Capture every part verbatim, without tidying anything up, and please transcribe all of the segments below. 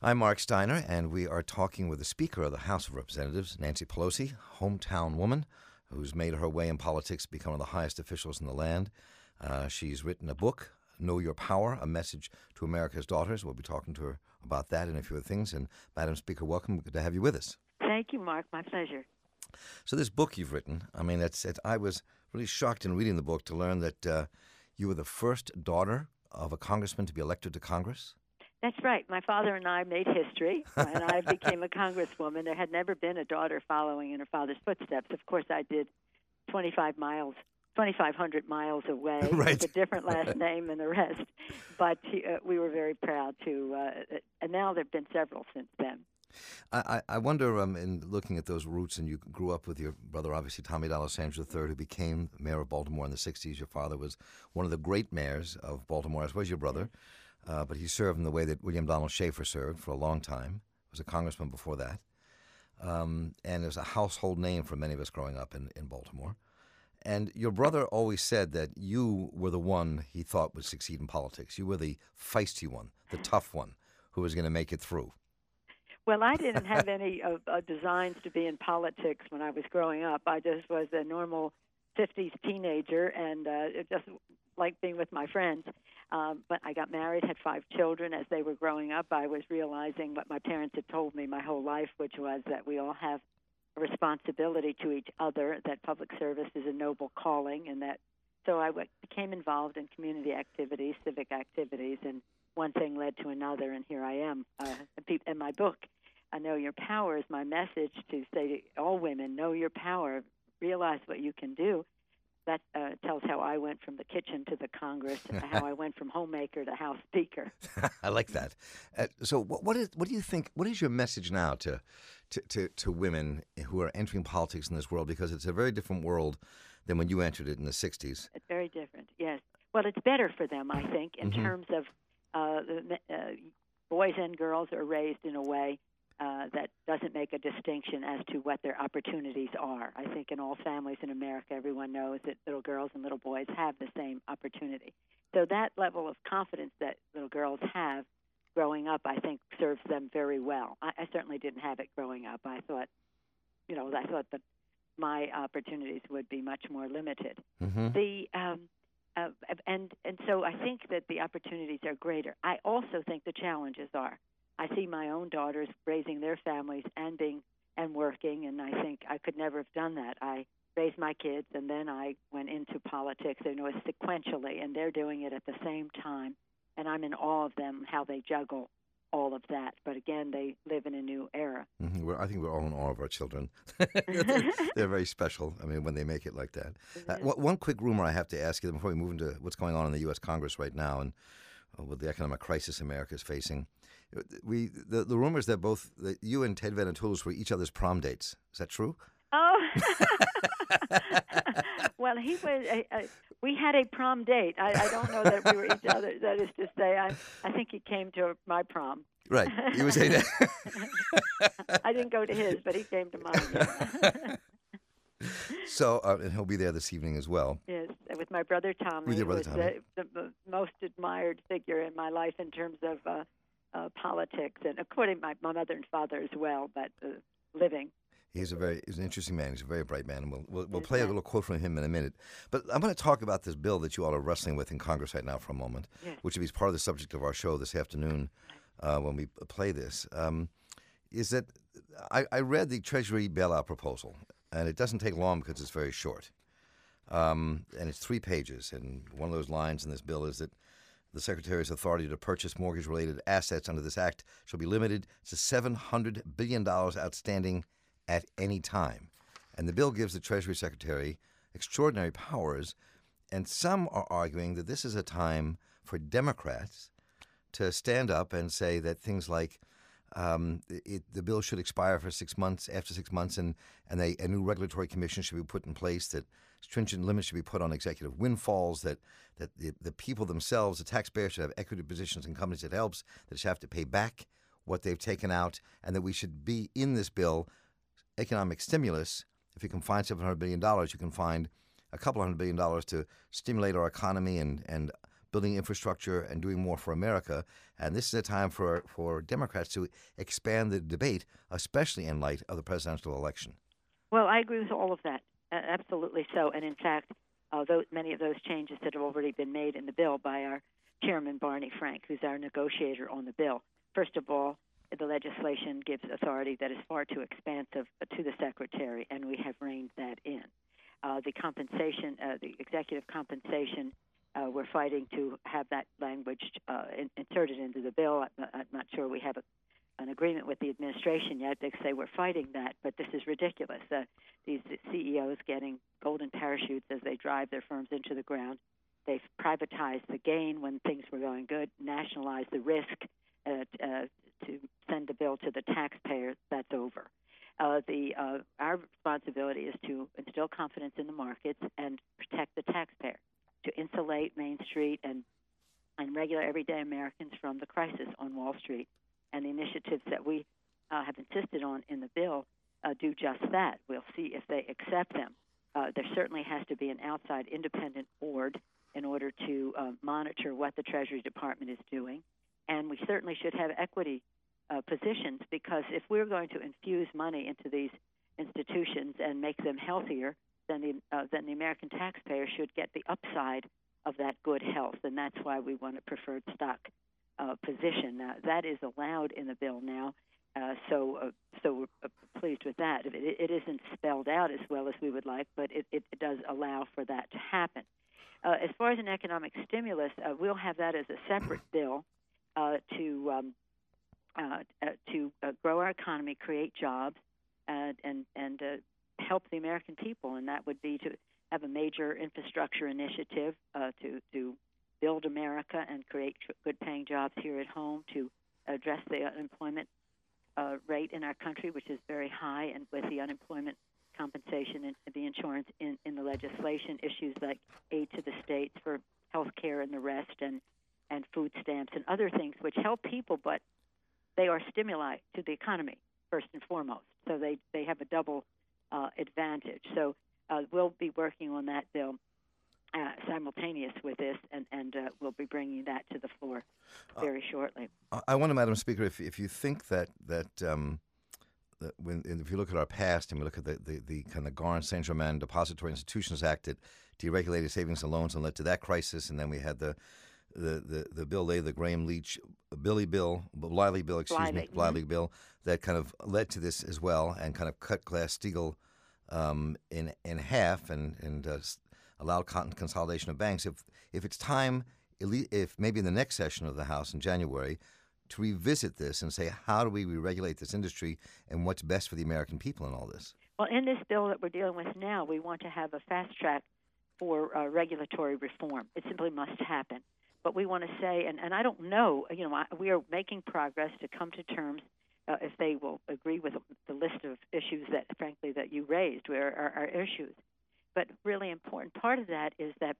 I'm Mark Steiner, and we are talking with the Speaker of the House of Representatives, Nancy Pelosi, hometown woman who's made her way in politics, become one of the highest officials in the land. Uh, she's written a book, Know Your Power, A Message to America's Daughters. We'll be talking to her about that and a few other things. And Madam Speaker, welcome. Good to have you with us. Thank you, Mark. My pleasure. So this book you've written, I mean, it's, it, I was really shocked in reading the book to learn that uh, you were the first daughter of a congressman to be elected to Congress. That's right. My father and I made history when I became a congresswoman. There had never been a daughter following in her father's footsteps. Of course, I did twenty-five miles, twenty-five hundred miles away Right. with a different last name and the rest. But uh, we were very proud to, uh, and now there have been several since then. I, I wonder, um, in looking at those roots, and you grew up with your brother, obviously, Tommy D'Alessandro the third, who became mayor of Baltimore in the sixties. Your father was one of the great mayors of Baltimore, as was your brother. Uh, but he served in the way that William Donald Schaefer served for a long time. Was a congressman before that. Um, and it was a household name for many of us growing up in, in Baltimore. And your brother always said that you were the one he thought would succeed in politics. You were the feisty one, the tough one, who was going to make it through. Well, I didn't have any uh, uh, designs to be in politics when I was growing up. I just was a normal fifties teenager and uh, just liked being with my friends. Um, but I got married, had five children. As they were growing up, I was realizing what my parents had told me my whole life, which was that we all have a responsibility to each other, that public service is a noble calling, and that so I w- became involved in community activities, civic activities, and one thing led to another, and here I am. Uh, in my book, I Know Your Power is my message to say to all women, know your power, realize what you can do. That uh, tells how I went from the kitchen to the Congress and how I went from homemaker to House Speaker. I like that. Uh, so what, what is what do you think, what is your message now to, to, to, to women who are entering politics in this world? Because it's a very different world than when you entered it in the sixties. It's very different, yes. Well, it's better for them, I think, in Mm-hmm. terms of uh, the, uh, boys and girls are raised in a way Uh, that doesn't make a distinction as to what their opportunities are. I think in all families in America, everyone knows that little girls and little boys have the same opportunity. So that level of confidence that little girls have growing up, I think, serves them very well. I, I certainly didn't have it growing up. I thought, you know, I thought that my opportunities would be much more limited. Mm-hmm. The um, uh, and and so I think that the opportunities are greater. I also think the challenges are. I see my own daughters raising their families and being and working, and I think I could never have done that. I raised my kids, and then I went into politics, you know, sequentially, and they're doing it at the same time. And I'm in awe of them, how they juggle all of that. But again, they live in a new era. Mm-hmm. We're, I think we're all in awe of our children. they're, they're very special. I mean, when they make it like that. Uh, one quick rumor I have to ask you before we move into what's going on in the U S Congress right now, and uh, with the economic crisis America is facing. We the, the rumors that both that you and Ted Venetoulos were each other's prom dates. Is that true? Oh, well, he was. Uh, uh, we had a prom date. I, I don't know that we were each other. That is to say, I I think he came to my prom. Right. He was saying that. I didn't go to his, but he came to mine. Yeah. So, uh, and he'll be there this evening as well. Yes, with my brother Tommy. With your brother who was Tommy. The, the most admired figure in my life in terms of uh, uh, politics, and according to my, my mother and father as well, but uh, living. He's a very he's an interesting man. He's a very bright man, and we'll we'll, we'll Yes, play a ma'am. little quote from him in a minute. But I'm going to talk about this bill that you all are wrestling with in Congress right now for a moment, Yes. which will be part of the subject of our show this afternoon uh, when we play this. Um, is that I, I read the Treasury bailout proposal, and it doesn't take long because it's very short, um, and it's three pages. And one of those lines in this bill is that the Secretary's authority to purchase mortgage-related assets under this act shall be limited to seven hundred billion dollars outstanding at any time. And the bill gives the Treasury Secretary extraordinary powers, and some are arguing that this is a time for Democrats to stand up and say that things like um, it, the bill should expire for six months, after six months, and, and they, a new regulatory commission should be put in place, that stringent limits should be put on executive windfalls, that, that the, the people themselves, the taxpayers, should have equity positions in companies that helps, that should have to pay back what they've taken out, and that we should be in this bill economic stimulus. If you can find seven hundred billion dollars, you can find a couple hundred billion dollars to stimulate our economy and, and building infrastructure and doing more for America. And this is a time for, for Democrats to expand the debate, especially in light of the presidential election. Well, I agree with all of that. Uh, absolutely so. And in fact, uh, those, many of those changes that have already been made in the bill by our chairman, Barney Frank, who's our negotiator on the bill. First of all, the legislation gives authority that is far too expansive to the secretary, and we have reined that in. Uh, the compensation, uh, the executive compensation, uh, we're fighting to have that language uh, in, inserted into the bill. I'm, I'm not sure we have a, an agreement with the administration yet. They say we're fighting that, but this is ridiculous. Uh, these C E Os getting golden parachutes as they drive their firms into the ground. They've privatized the gain when things were going good, nationalized the risk uh, uh, to send the bill to the taxpayer. That's over. Uh, the uh, our responsibility is to instill confidence in the markets and protect the taxpayer, to insulate Main Street and and regular everyday Americans from the crisis on Wall Street. And the initiatives that we uh, have insisted on in the bill uh, do just that. We'll see if they accept them. Uh, there certainly has to be an outside independent board in order to uh, monitor what the Treasury Department is doing. And we certainly should have equity uh, positions, because if we're going to infuse money into these institutions and make them healthier, then the, uh, then the American taxpayer should get the upside of that good health. And that's why we want a preferred stock uh, position. Uh, that is allowed in the bill now. Uh, so, uh, so we're uh, pleased with that. It, it isn't spelled out as well as we would like, but it, it, it does allow for that to happen. Uh, as far as an economic stimulus, uh, we'll have that as a separate bill uh, to um, uh, uh, to uh, grow our economy, create jobs, uh, and and uh, help the American people. And that would be to have a major infrastructure initiative uh, to to build America and create good-paying jobs here at home, to address the unemployment uh, rate in our country, which is very high, and with the unemployment compensation and the insurance in, in the legislation, issues like aid to the states for health care and the rest, and, and food stamps and other things which help people, but they are stimuli to the economy, first and foremost. So they, they have a double uh, advantage. So uh, we'll be working on that bill uh, simultaneous with this, and, and uh, we'll be bringing that to the floor very shortly. I, I wonder, Madam Speaker, if, if you think that, that um When, if you look at our past and we look at the, the, the kind of Garn Saint Germain Depository Institutions Act that deregulated savings and loans and led to that crisis, and then we had the the, the, the bill later, the Graham Leach Billy bill, Bliley bill, excuse Bliley. me, Bliley mm-hmm. bill, that kind of led to this as well, and kind of cut Glass-Steagall um, in in half and and uh, allowed consolidation of banks. If if it's time, if maybe in the next session of the House in January, to revisit this and say, how do we re-regulate this industry and what's best for the American people in all this? Well, in this bill that we're dealing with now, we want to have a fast track for uh, regulatory reform. It simply must happen. But we want to say, and, and I don't know, you know, I, we are making progress to come to terms uh, if they will agree with the list of issues that, frankly, that you raised, where are our issues. But really important part of that is that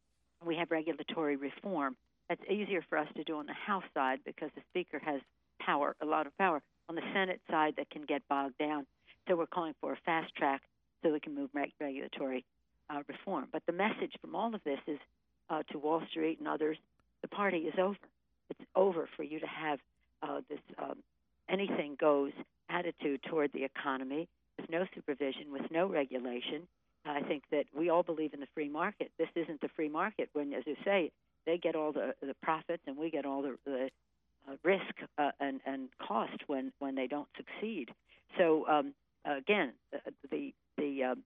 we have regulatory reform. That's easier for us to do on the House side because the Speaker has power, a lot of power. On the Senate side, that can get bogged down. So we're calling for a fast track so we can move reg- regulatory uh, reform. But the message from all of this is uh, to Wall Street and others, the party is over. It's over for you to have uh, this um, anything goes attitude toward the economy with no supervision, with no regulation. I think that we all believe in the free market. This isn't the free market when, as you say, they get all the, the profits and we get all the, the uh, risk uh, and, and cost when, when they don't succeed. So um, again, the the, the um,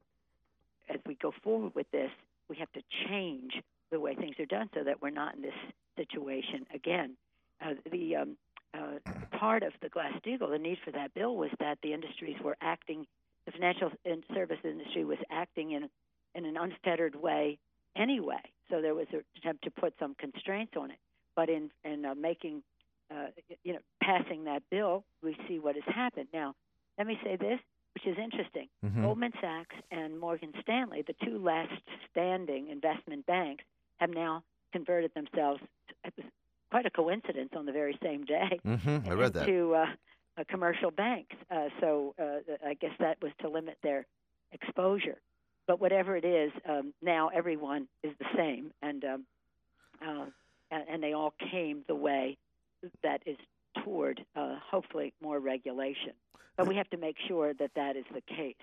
as we go forward with this, we have to change the way things are done so that we're not in this situation again. Uh, the um, uh, part of the Glass-Steagall, the need for that bill was that the industries were acting, the financial service industry was acting in in an unfettered way anyway. So there was an attempt to put some constraints on it. But in, in uh, making, uh, you know, passing that bill, we see what has happened. Now, let me say this, which is interesting. Mm-hmm. Goldman Sachs and Morgan Stanley, the two last standing investment banks, have now converted themselves, it was quite a coincidence on the very same day, mm-hmm. I read that. to uh, uh, commercial banks. Uh, so uh, I guess that was to limit their exposure. But whatever it is, um, now everyone is the same. And um, uh, and, and they all came the way that is toward uh, hopefully more regulation. But we have to make sure that that is the case.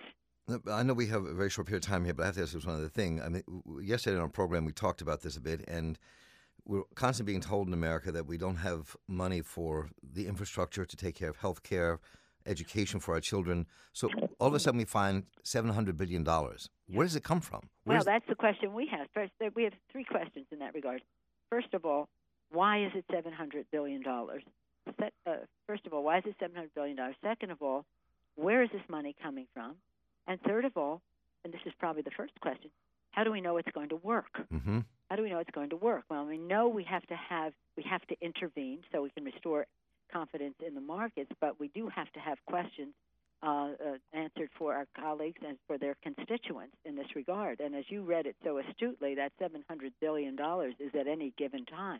I know we have a very short period of time here, but I have to ask this one other thing. I mean, yesterday on our program we talked about this a bit, and we're constantly being told in America that we don't have money for the infrastructure to take care of health care, education for our children. So all of a sudden we find seven hundred billion dollars. Where does it come from? Where's well, that's the question we have. First, we have three questions in that regard. First of all, why is it seven hundred billion dollars? Uh, first of all, why is it seven hundred billion dollars? Second of all, where is this money coming from? And third of all, and this is probably the first question, how do we know it's going to work? Mm-hmm. How do we know it's going to work? Well, we know we have to have we have to intervene so we can restore confidence in the markets, but we do have to have questions uh, uh, answered for our colleagues and for their constituents in this regard. And as you read it so astutely, that seven hundred billion dollars is at any given time.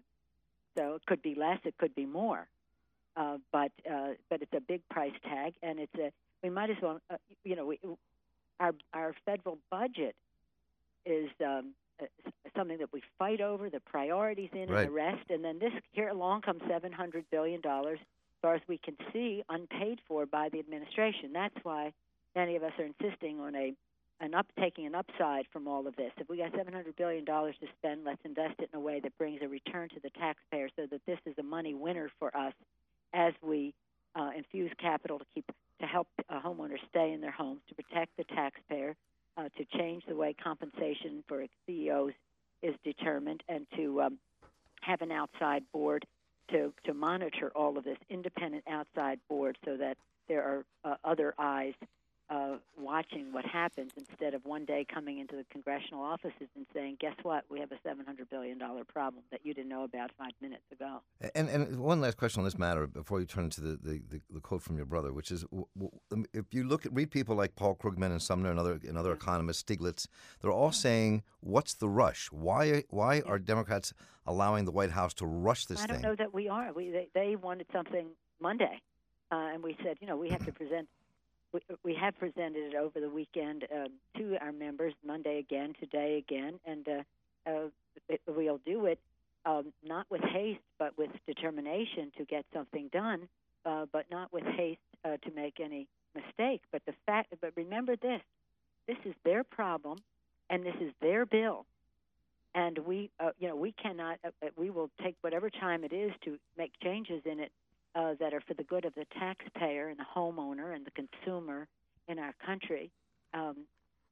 So it could be less, it could be more, uh, but uh, but it's a big price tag, and it's a we might as well uh, you know we, our our federal budget is um, uh, something that we fight over, the priorities in right. and the rest, and then this here along comes seven hundred billion dollars, as far as we can see, unpaid for by the administration. That's why many of us are insisting on a an up taking an upside from all of this. If we got seven hundred billion dollars to spend, let's invest it in a way that brings a return to the taxpayer, so that this is a money winner for us as we uh, infuse capital to keep to help uh, homeowners stay in their homes, to protect the taxpayer, uh, to change the way compensation for C E Os is determined, and to um, have an outside board to, to monitor all of this, independent outside board, so that there are uh, other eyes uh, watching what happens, instead of one day coming into the congressional offices and saying, guess what, we have a seven hundred billion dollars problem that you didn't know about five minutes ago. And and one last question on this matter before you turn to the, the, the, the quote from your brother, which is, w- w- if you look at, read people like Paul Krugman and Sumner and other, and other economists, Stiglitz, they're all saying, what's the rush? Why why are Democrats allowing the White House to rush this I thing? don't know that we are. We They, they wanted something Monday, uh, and we said, you know, we have to present We, we have presented it over the weekend um, to our members, Monday again, today again, and uh, uh, it, we'll do it um, not with haste, but with determination to get something done, uh, but not with haste uh, to make any mistake. But the fact, but remember this: this is their problem, and this is their bill, and we, uh, you know, we cannot. Uh, we will take whatever time it is to make changes in it Uh, that are for the good of the taxpayer and the homeowner and the consumer in our country. Um,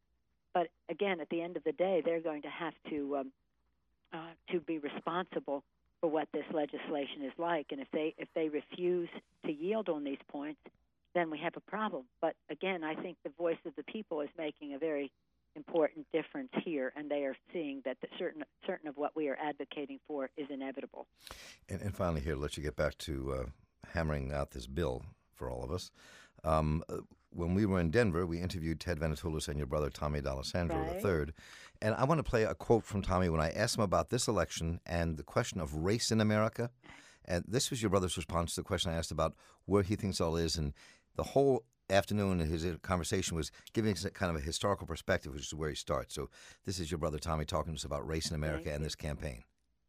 but again, at the end of the day, they're going to have to um, uh, to be responsible for what this legislation is like. And if they if they refuse to yield on these points, then we have a problem. But again, I think the voice of the people is making a very important difference here, and they are seeing that the certain certain of what we are advocating for is inevitable. And, and finally, here, let you get back to uh, hammering out this bill for all of us. Um, uh, when we were in Denver, we interviewed Ted Venetoulis and your brother Tommy D'Alessandro right. the third, and I want to play a quote from Tommy when I asked him about this election and the question of race in America. And this was your brother's response to the question I asked about where he thinks all is, and the whole afternoon his conversation was giving us a kind of a historical perspective, which is where he starts. So this is your brother Tommy talking to us about race in America Thank and you. this campaign.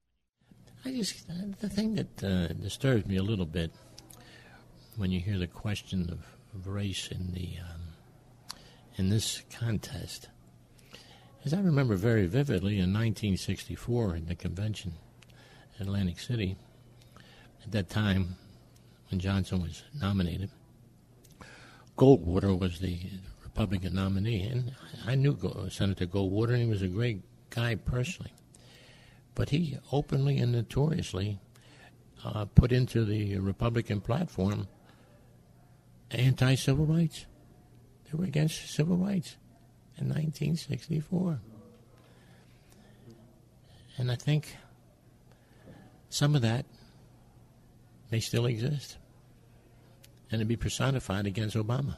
I just, the thing that uh, disturbs me a little bit when you hear the question of, of race in the um, in this contest is I remember very vividly in nineteen sixty-four in the convention in Atlantic City, at that time when Johnson was nominated, Goldwater was the Republican nominee, and I knew Senator Goldwater, and he was a great guy personally. But he openly and notoriously uh, put into the Republican platform anti-civil rights. They were against civil rights in nineteen sixty-four. And I think some of that may still exist, and to be personified against Obama.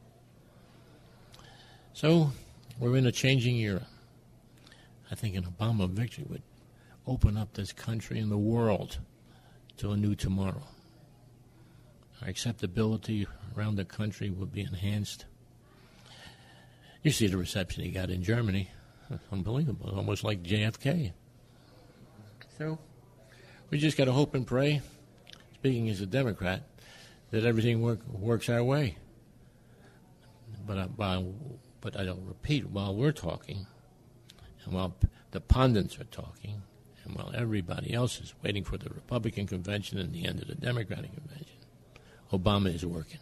So we're in a changing era. I think an Obama victory would open up this country and the world to a new tomorrow. Our acceptability around the country would be enhanced. You see the reception he got in Germany. Unbelievable, almost like J F K. So We just got to hope and pray, speaking as a Democrat, that everything work, works our way. But I, while, but I don't repeat, while we're talking, and while the pundits are talking, and while everybody else is waiting for the Republican convention and the end of the Democratic convention, Obama is working.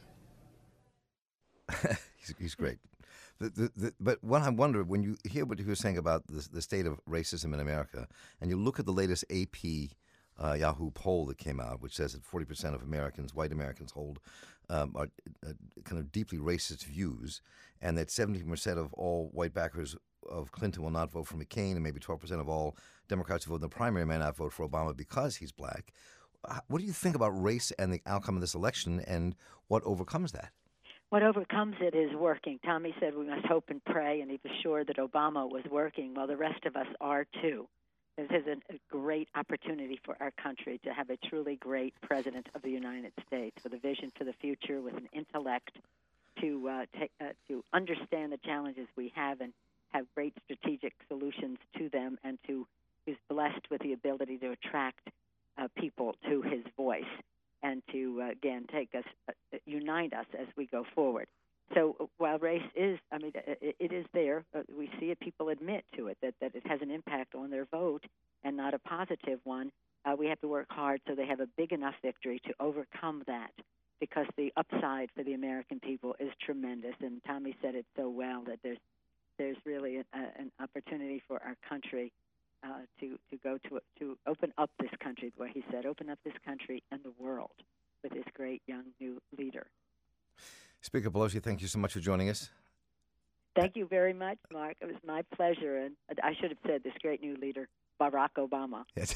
he's, he's great. The, the, the, but what I wonder, when you hear what he was saying about the, the state of racism in America, and you look at the latest A P uh, Yahoo poll that came out, which says that forty percent of Americans, white Americans, hold um, are, uh, kind of deeply racist views, and that seventeen percent of all white backers of Clinton will not vote for McCain, and maybe twelve percent of all Democrats who vote in the primary may not vote for Obama because he's black. What do you think about race and the outcome of this election, and what overcomes that? What overcomes it is working. Tommy said we must hope and pray, and he was sure that Obama was working. Well, the rest of us are too. This is a, a great opportunity for our country to have a truly great president of the United States with a vision for the future, with an intellect to uh, take, uh, to understand the challenges we have and have great strategic solutions to them, and to who's blessed with the ability to attract uh, people to his voice, and to, uh, again, take us, uh, unite us as we go forward. So uh, while race is, I mean, it, it is there, uh, we see it, people admit to it, that, that it has an impact on their vote and not a positive one. Uh, we have to work hard so they have a big enough victory to overcome that, because the upside for the American people is tremendous. And Tommy said it so well, that there's there's really a, a, an opportunity for our country Uh, to, to go to to open up this country, the way he said, open up this country and the world with this great young new leader. Speaker Pelosi, thank you so much for joining us. Thank you very much, Mark. It was my pleasure. And I should have said this great new leader, Barack Obama. Yes.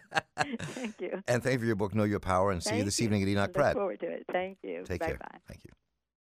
Thank you. And thank you for your book, Know Your Power, and see Thank you this you. evening at Enoch Look Pratt. forward to it. Thank you. Take Bye-bye. care. Thank you.